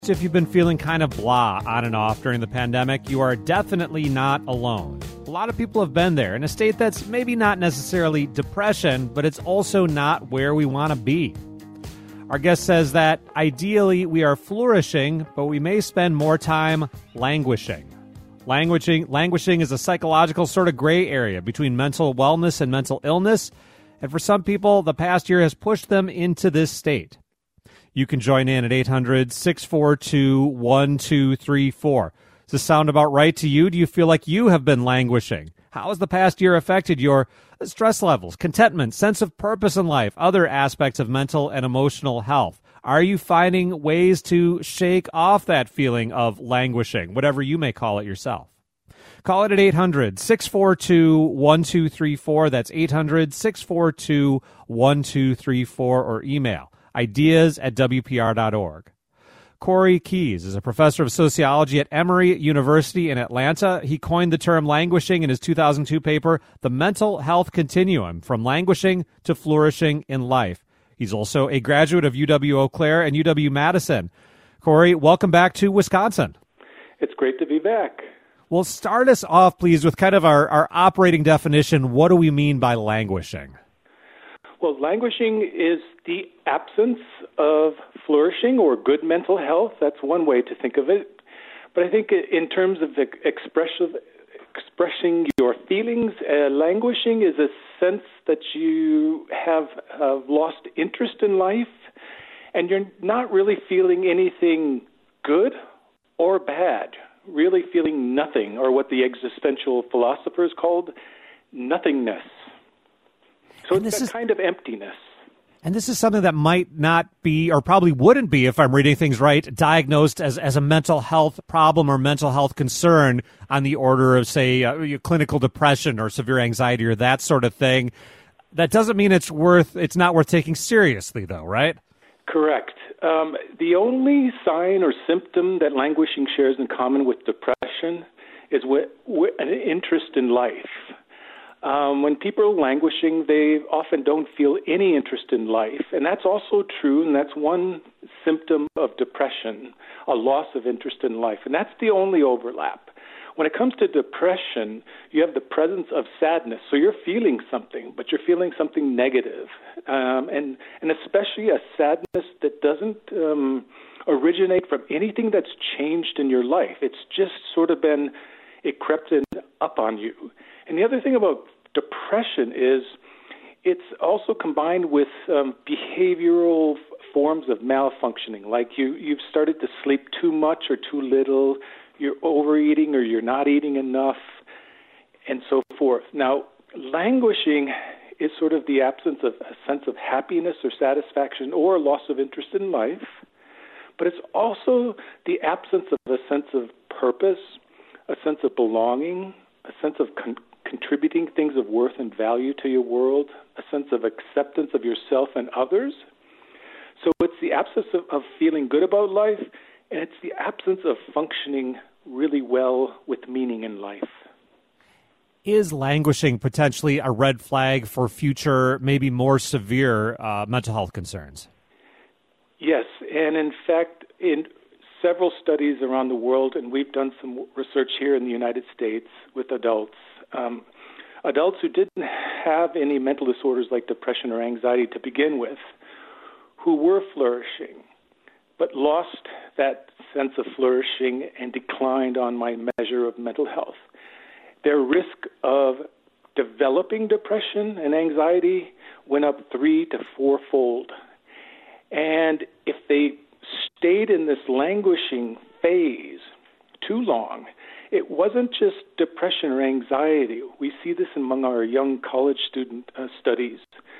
If you've been feeling kind of blah on and off during the pandemic, you are definitely not alone. A lot of people have been there in a state that's maybe not necessarily depression, but it's also not where we want to be. Our guest says that ideally we are flourishing, but we may spend more time languishing. Languishing is a psychological sort of gray area between mental wellness and mental illness, and for some people, the past year has pushed them into this state. You can join in at 800-642-1234. Does this sound about right to you? Do you feel like you have been languishing? How has the past year affected your stress levels, contentment, sense of purpose in life, other aspects of mental and emotional health? Are you finding ways to shake off that feeling of languishing, whatever you may call it yourself? Call it at 800-642-1234. That's 800-642-1234, or email ideas@wpr.org. Corey Keyes is a professor of sociology at Emory University in Atlanta. He coined the term languishing in his 2002 paper, The Mental Health Continuum, From Languishing to Flourishing in Life. He's also a graduate of UW-Eau Claire and UW-Madison. Corey, welcome back to Wisconsin. It's great to be back. Well, start us off, please, with kind of our operating definition. What do we mean by languishing? Well, languishing is the absence of flourishing or good mental health. That's one way to think of it. But I think in terms of expressing your feelings, languishing is a sense that you have lost interest in life and you're not really feeling anything good or bad, really feeling nothing, or what the existential philosophers called nothingness. So it's a kind of emptiness. And this is something that might not be, or probably wouldn't be, if I'm reading things right, diagnosed as a mental health problem or mental health concern on the order of, say, clinical depression or severe anxiety or that sort of thing. That doesn't mean it's not worth taking seriously, though, right? Correct. The only sign or symptom that languishing shares in common with depression is an interest in life. When people are languishing, they often don't feel any interest in life. And that's also true, and that's one symptom of depression, a loss of interest in life. And that's the only overlap. When it comes to depression, you have the presence of sadness. So you're feeling something, but you're feeling something negative. And especially a sadness that doesn't originate from anything that's changed in your life. It's just sort of it crept up on you. And the other thing about depression is it's also combined with behavioral forms of malfunctioning, like you've started to sleep too much or too little, you're overeating or you're not eating enough, and so forth. Now, languishing is sort of the absence of a sense of happiness or satisfaction or a loss of interest in life, but it's also the absence of a sense of purpose, a sense of belonging, a sense of contributing things of worth and value to your world, a sense of acceptance of yourself and others. So it's the absence of feeling good about life, and it's the absence of functioning really well with meaning in life. Is languishing potentially a red flag for future, maybe more severe mental health concerns? Yes, and in fact, in several studies around the world, and we've done some research here in the United States with adults who didn't have any mental disorders like depression or anxiety to begin with, who were flourishing, but lost that sense of flourishing and declined on my measure of mental health. Their risk of developing depression and anxiety went up 3 to 4-fold. And if they stayed in this languishing phase too long, it wasn't just depression or anxiety. We see this among our young college student studies.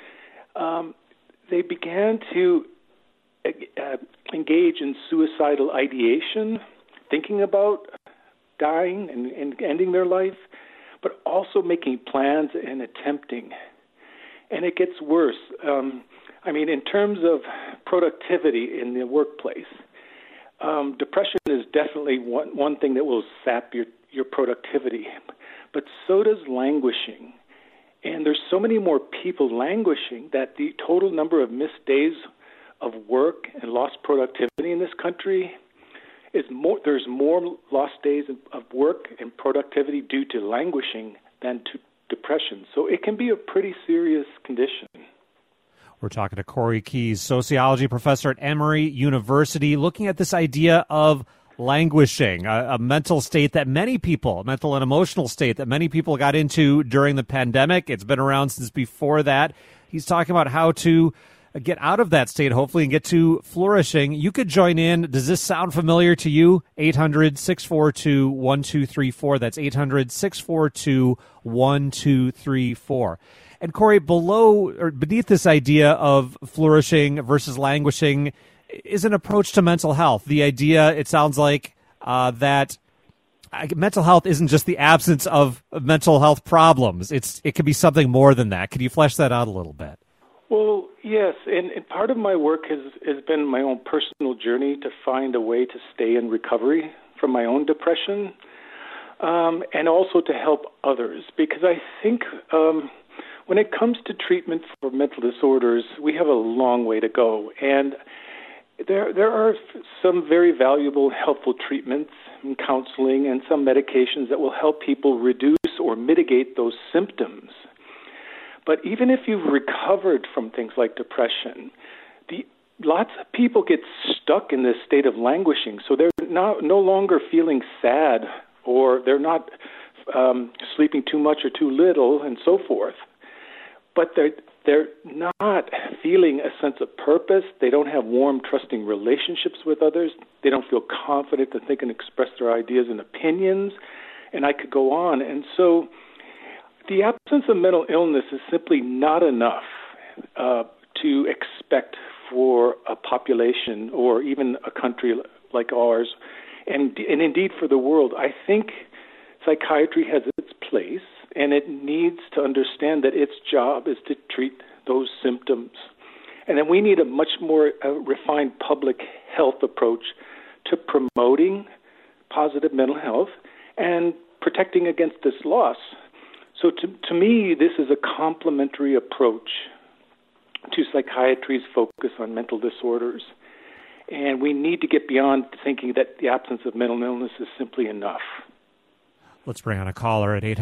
They began to engage in suicidal ideation, thinking about dying and ending their life, but also making plans and attempting. And it gets worse. In terms of productivity in the workplace, depression is definitely one thing that will sap your productivity, but so does languishing. And there's so many more people languishing that the total number of missed days of work and lost productivity in this country there's more lost days of work and productivity due to languishing than to depression. So it can be a pretty serious condition. We're talking to Corey Keyes, sociology professor at Emory University, looking at this idea of languishing, a mental state that many people, mental and emotional state that many people got into during the pandemic. It's been around since before that. He's talking about how to get out of that state, hopefully, and get to flourishing. You could join in. Does this sound familiar to you? 800-642-1234. That's 800-642-1234. And Corey, beneath this idea of flourishing versus languishing is an approach to mental health. The idea, it sounds like, that mental health isn't just the absence of mental health problems. It can be something more than that. Could you flesh that out a little bit? Well, yes, and part of my work has been my own personal journey to find a way to stay in recovery from my own depression, and also to help others, because I think when it comes to treatment for mental disorders, we have a long way to go, and there are some very valuable, helpful treatments and counseling and some medications that will help people reduce or mitigate those symptoms. But even if you've recovered from things like depression, lots of people get stuck in this state of languishing, so they're no longer feeling sad, or they're not sleeping too much or too little, and so forth. But they're not feeling a sense of purpose. They don't have warm, trusting relationships with others. They don't feel confident that they can express their ideas and opinions, and I could go on. And so the absence of mental illness is simply not enough to expect for a population or even a country like ours, and indeed for the world. I think psychiatry has its place, and it needs to understand that its job is to treat those symptoms. And then we need a much more refined public health approach to promoting positive mental health and protecting against this loss. So to me, this is a complementary approach to psychiatry's focus on mental disorders. And we need to get beyond thinking that the absence of mental illness is simply enough. Let's bring on a caller at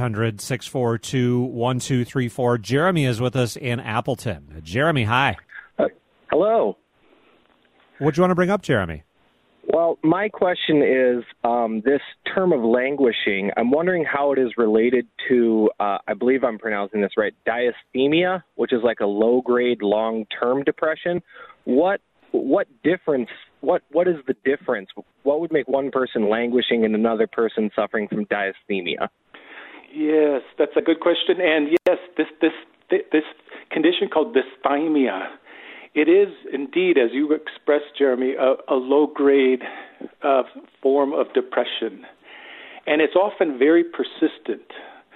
800-642-1234. Jeremy is with us in Appleton. Jeremy, hi. Hello. What do you want to bring up, Jeremy? Well, my question is this term of languishing. I'm wondering how it is related to, I believe I'm pronouncing this right, dysthymia, which is like a low-grade, long-term depression. What difference? What is the difference? What would make one person languishing and another person suffering from dysthymia? Yes, that's a good question. And yes, this condition called dysthymia, it is indeed, as you expressed, Jeremy, a low-grade form of depression, and it's often very persistent.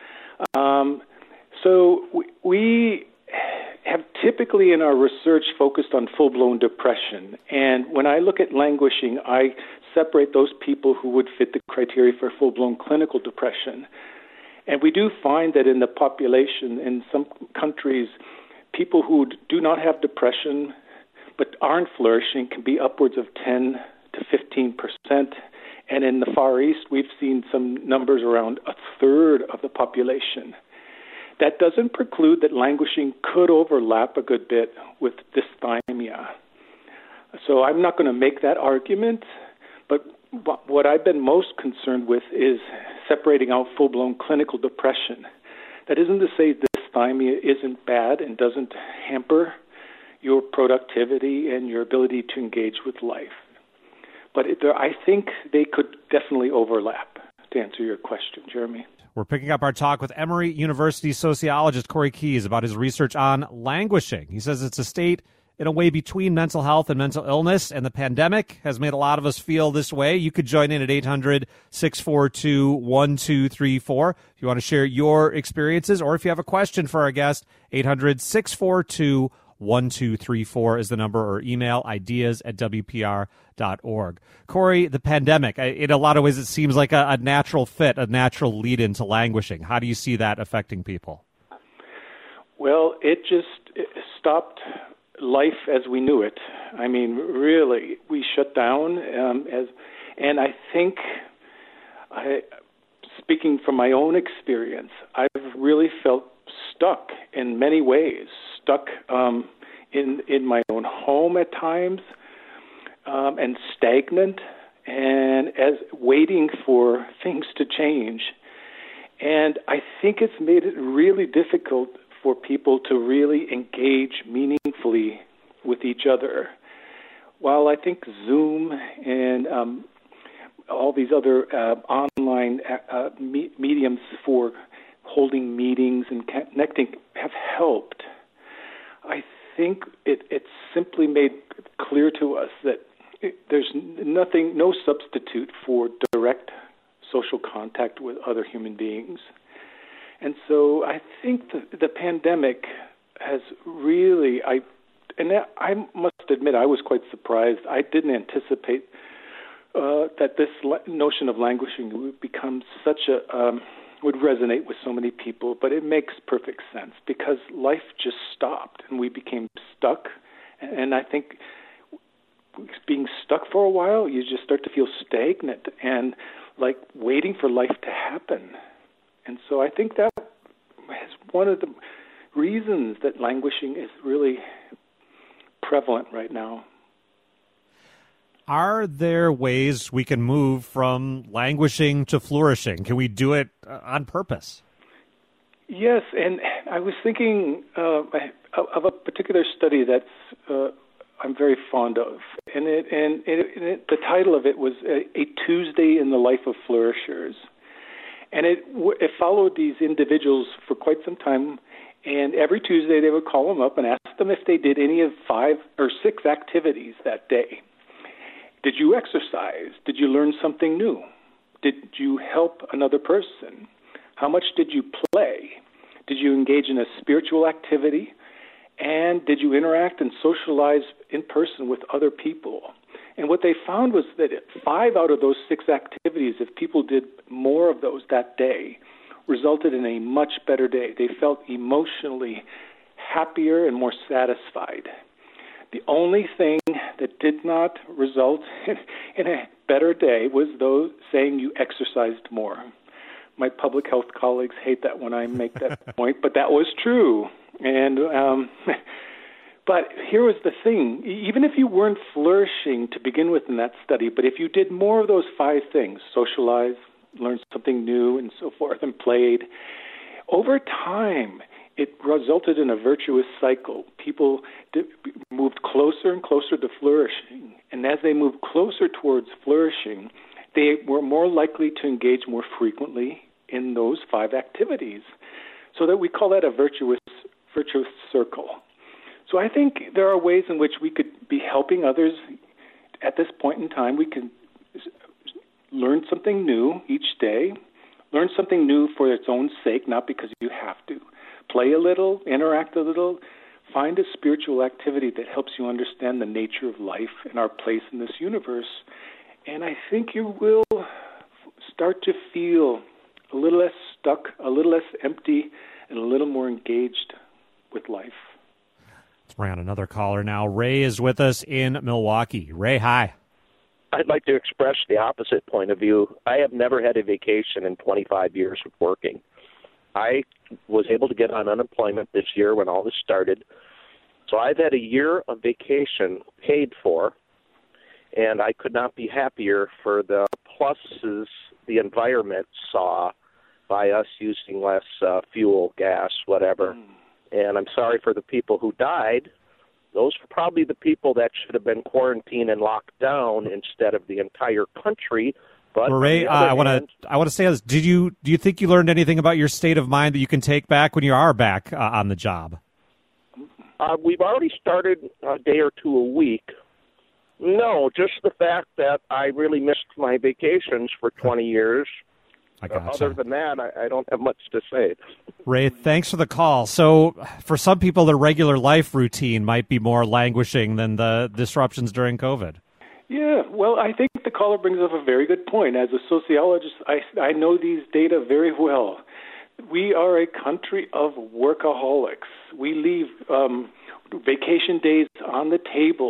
So we have typically in our research focused on full-blown depression. And when I look at languishing, I separate those people who would fit the criteria for full-blown clinical depression. And we do find that in the population in some countries, people who do not have depression but aren't flourishing can be upwards of 10 to 15%. And in the Far East, we've seen some numbers around a third of the population. That doesn't preclude that languishing could overlap a good bit with dysthymia. So I'm not going to make that argument, but what I've been most concerned with is separating out full-blown clinical depression. That isn't to say dysthymia isn't bad and doesn't hamper your productivity and your ability to engage with life. But I think they could definitely overlap, to answer your question, Jeremy. We're picking up our talk with Emory University sociologist Corey Keyes about his research on languishing. He says it's a state in a way between mental health and mental illness, and the pandemic has made a lot of us feel this way. You could join in at 800-642-1234 if you want to share your experiences, or if you have a question for our guest, 800-642-1234 is the number, or email ideas@wpr.org. Corey, the pandemic, in a lot of ways it seems like a natural fit, a natural lead into languishing. How do you see that affecting people? Well, it stopped life as we knew it. I mean, really, we shut down, And I think, speaking from my own experience, I've really felt stuck in many ways, stuck in my own home at times, and stagnant, and as waiting for things to change. And I think it's made it really difficult for people to really engage meaningfully with each other. While I think Zoom and all these other online mediums for holding meetings and connecting have helped, I think it's simply made clear to us that there's no substitute for direct social contact with other human beings. And so I think the pandemic has really, I must admit, I was quite surprised. I didn't anticipate that this notion of languishing would become would resonate with so many people, but it makes perfect sense because life just stopped and we became stuck. And I think being stuck for a while, you just start to feel stagnant and like waiting for life to happen. And so I think that is one of the reasons that languishing is really prevalent right now. Are there ways we can move from languishing to flourishing? Can we do it on purpose? Yes, and I was thinking of a particular study that's I'm very fond of, and the title of it was A Tuesday in the Life of Flourishers, and it followed these individuals for quite some time, and every Tuesday they would call them up and ask them if they did any of 5 or 6 activities that day. Did you exercise? Did you learn something new? Did you help another person? How much did you play? Did you engage in a spiritual activity? And did you interact and socialize in person with other people? And what they found was that 5 out of those 6 activities, if people did more of those that day, resulted in a much better day. They felt emotionally happier and more satisfied. The only thing that did not result in a better day was those saying you exercised more. My public health colleagues hate that when I make that point, but that was true. And but here was the thing. Even if you weren't flourishing to begin with in that study, but if you did more of those 5 things, socialize, learn something new, and so forth, and played, over time, it resulted in a virtuous cycle. People moved closer and closer to flourishing. And as they moved closer towards flourishing, they were more likely to engage more frequently in those 5 activities. So that we call that a virtuous circle. So I think there are ways in which we could be helping others at this point in time. We can learn something new each day, learn something new for its own sake, not because you have to. Play a little, interact a little, find a spiritual activity that helps you understand the nature of life and our place in this universe. And I think you will start to feel a little less stuck, a little less empty, and a little more engaged with life. Let's bring on another caller now. Ray is with us in Milwaukee. Ray, hi. I'd like to express the opposite point of view. I have never had a vacation in 25 years of working. I was able to get on unemployment this year when all this started. So I've had a year of vacation paid for, and I could not be happier for the pluses the environment saw by us using less fuel, gas, whatever. And I'm sorry for the people who died. Those were probably the people that should have been quarantined and locked down instead of the entire country. But well, Ray, I want to say this. Do you think you learned anything about your state of mind that you can take back when you are back on the job? We've already started a day or 2 a week. No, just the fact that I really missed my vacations for 20 years. I gotcha. Other than that, I don't have much to say. Ray, thanks for the call. So for some people, their regular life routine might be more languishing than the disruptions during COVID. Yeah, well, I think the caller brings up a very good point. As a sociologist, I know these data very well. We are a country of workaholics. We leave vacation days on the table,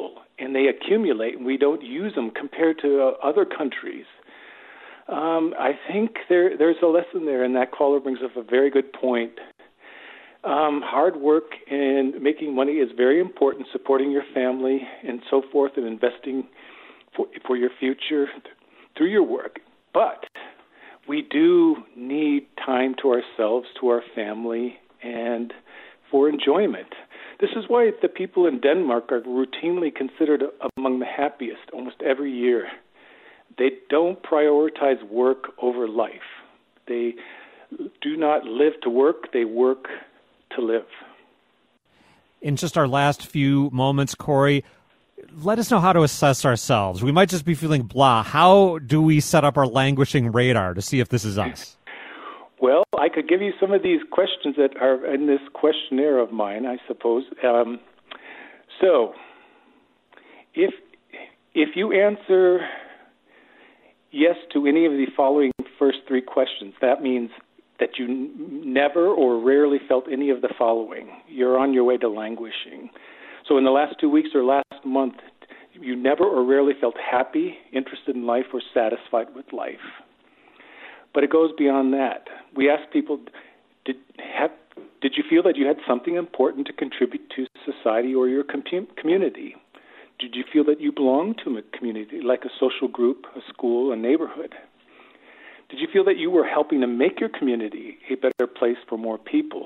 and they accumulate, and we don't use them compared to other countries. I think there's a lesson there, and that caller brings up a very good point. Hard work and making money is very important, supporting your family and so forth, and investing for your future through your work. But we do need time to ourselves, to our family, and for enjoyment. This is why the people in Denmark are routinely considered among the happiest almost every year. They don't prioritize work over life. They do not live to work, they work to live. In just our last few moments, Corey, let us know how to assess ourselves. We might just be feeling blah. How do we set up our languishing radar to see if this is us? Well, I could give you some of these questions that are in this questionnaire of mine, I suppose. So, if you answer yes to any of the following first three questions, that means that you never or rarely felt any of the following. You're on your way to languishing. So in the last 2 weeks or last month, you never or rarely felt happy, interested in life, or satisfied with life. But it goes beyond that. We ask people, did you feel that you had something important to contribute to society or your community? Did you feel that you belonged to a community, like a social group, a school, a neighborhood? Did you feel that you were helping to make your community a better place for more people?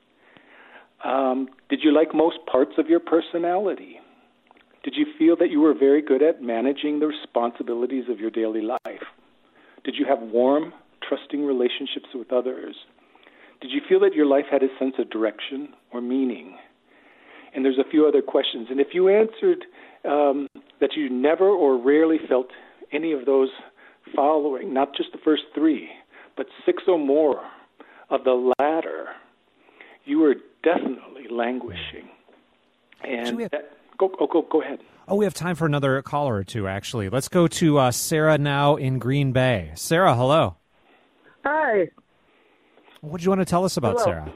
Did you like most parts of your personality? Did you feel that you were very good at managing the responsibilities of your daily life? Did you have warm, trusting relationships with others? Did you feel that your life had a sense of direction or meaning? And there's a few other questions. And if you answered that you never or rarely felt any of those following, not just the first three, but six or more of the latter, you were definitely languishing. And go ahead. Oh, we have time for another caller or two, actually. Let's go to Sarah now in Green Bay. Sarah, hello. Hi. What do you want to tell us about, Hello. Sarah?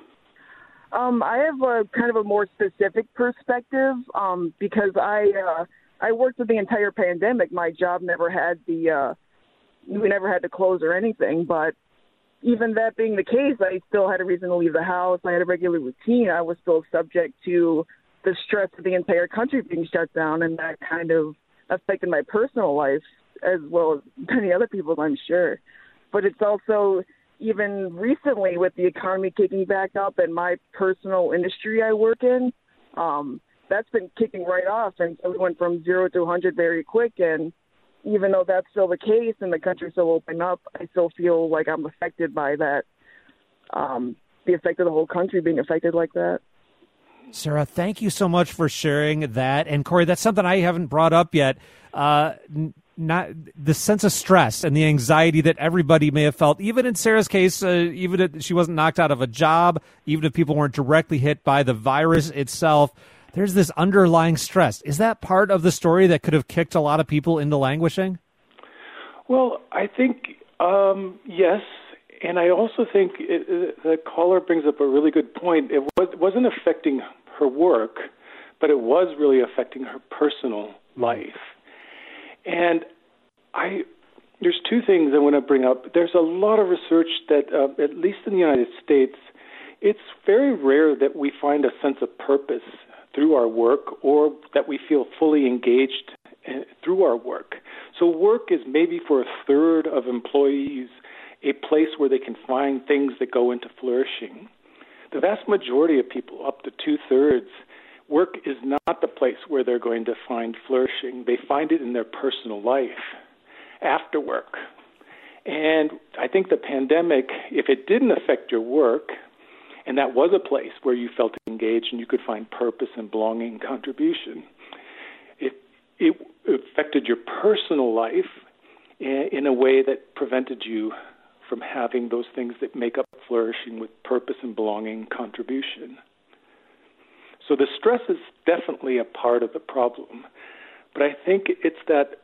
I have a kind of a more specific perspective because I worked with the entire pandemic. My job never had we never had to close or anything, but even that being the case, I still had a reason to leave the house. I had a regular routine. I was still subject to the stress of the entire country being shut down, and that kind of affected my personal life as well as many other people, I'm sure. But it's also, even recently with the economy kicking back up and my personal industry I work in, that's been kicking right off. And so we went from 0 to 100 very quick. And even though that's still the case and the country's still open up, I still feel like I'm affected by that, the effect of the whole country being affected like that. Sarah, thank you so much for sharing that. And Corey, that's something I haven't brought up yet. Not the sense of stress and the anxiety that everybody may have felt, even in Sarah's case, even if she wasn't knocked out of a job, even if people weren't directly hit by the virus itself, there's this underlying stress. Is that part of the story that could have kicked a lot of people into languishing? Well, I think, yes. And I also think the caller brings up a really good point. It wasn't affecting her work, but it was really affecting her personal life. And there's two things I want to bring up. There's a lot of research that, at least in the United States, it's very rare that we find a sense of purpose through our work or that we feel fully engaged through our work. So work is maybe for a third of employees a place where they can find things that go into flourishing. The vast majority of people, up to two-thirds, work is not the place where they're going to find flourishing. They find it in their personal life after work. And I think the pandemic, if it didn't affect your work, and that was a place where you felt engaged and you could find purpose and belonging and contribution, it affected your personal life in a way that prevented you from having those things that make up flourishing with purpose and belonging and contribution. So the stress is definitely a part of the problem. But I think it's that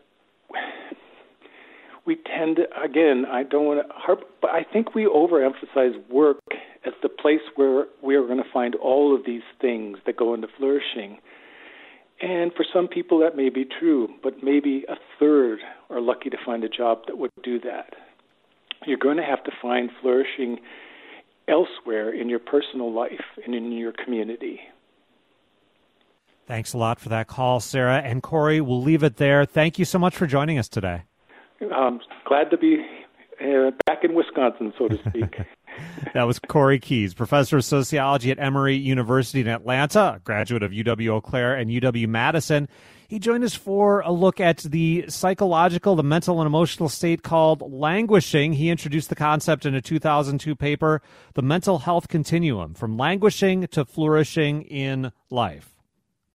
we tend to, again, I don't want to harp, but I think we overemphasize work as the place where we are going to find all of these things that go into flourishing. And for some people that may be true, but maybe a third are lucky to find a job that would do that. You're going to have to find flourishing elsewhere in your personal life and in your community. Thanks a lot for that call, Sarah. And Corey, we'll leave it there. Thank you so much for joining us today. Glad to be back in Wisconsin, so to speak. That was Corey Keyes, professor of sociology at Emory University in Atlanta, a graduate of UW-Eau Claire and UW-Madison. He joined us for a look at the mental and emotional state called languishing. He introduced the concept in a 2002 paper, The Mental Health Continuum, from languishing to flourishing in life.